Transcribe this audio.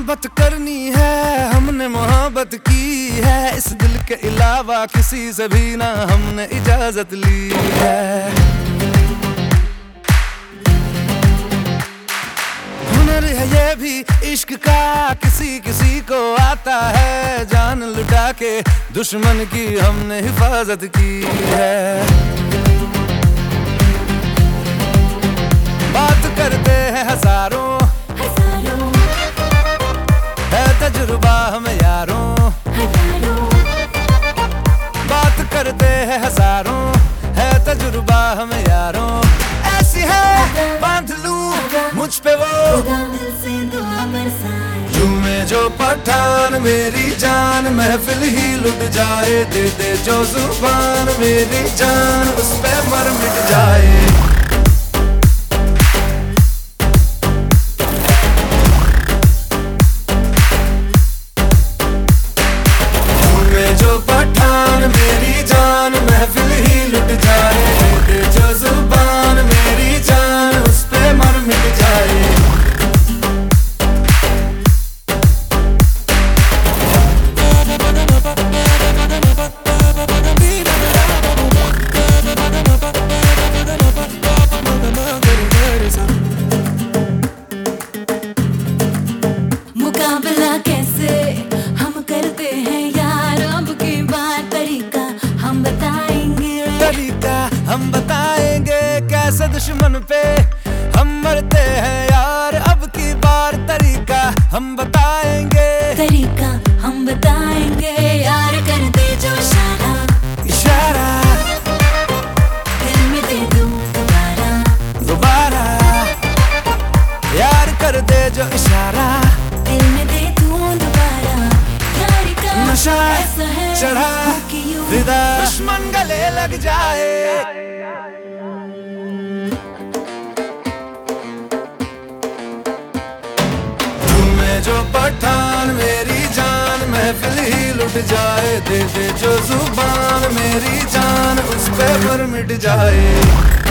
मोहब्बत करनी है, हमने मोहब्बत की है, इस दिल के अलावा किसी से भी ना हमने इजाजत ली है। हुनर है ये भी इश्क का, किसी किसी को आता है, जान लुटा के दुश्मन की हमने हिफाजत की है। बात करते हैं हजारों, है तजुर्बा हम यारों, बात करते हैं हजारों, है तजुर्बा हम यारों। ऐसी है बांध लूं मुझ पे वो झूमे जो पठान मेरी जान, महफिल ही लुट जाए, दे दे जो जुबान मेरी जान, उस पे मर मिट जाए। जो पठान मेरी जान, महफिल ही लुट जाए, दे जो जुबान मेरी जान, उस पे मर मिट जाए। मुकाबला कैसे हम करते हैं यार, अब की बार तरीका हम बताएंगे, कैसे दुश्मन पे हम मरते हैं यार, अब की बार तरीका हम बताएंगे, यार कर दे जो इशारा, दिल में दे दूं दोबारा, यार कर दे जो इशारा, दिल में दे दूं दोबारा। यार का नशा ऐसा है चढ़ा कि यूं फिदा, दुश्मन गले लग जाए। जो पठान मेरी जान, महफिल ही लुट जाए, दे दे जो जुबान मेरी जान, उस पे मर मिट जाए।